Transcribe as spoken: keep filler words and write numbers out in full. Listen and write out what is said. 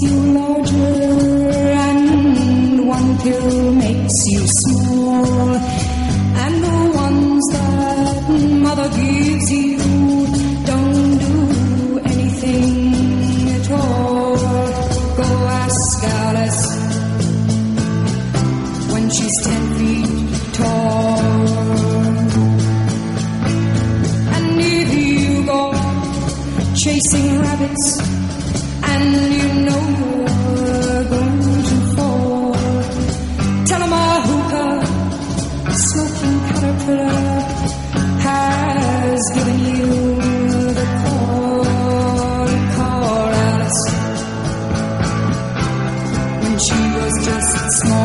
you larger, and one pill makes you small, and the ones that mother gives you don't do anything at all. Go ask Alice when she's ten feet tall. And if you go chasing rabbits and you know you're going to fall, tell 'em a hookah, smoking caterpillar has given you the call. Call Alice when she was just small.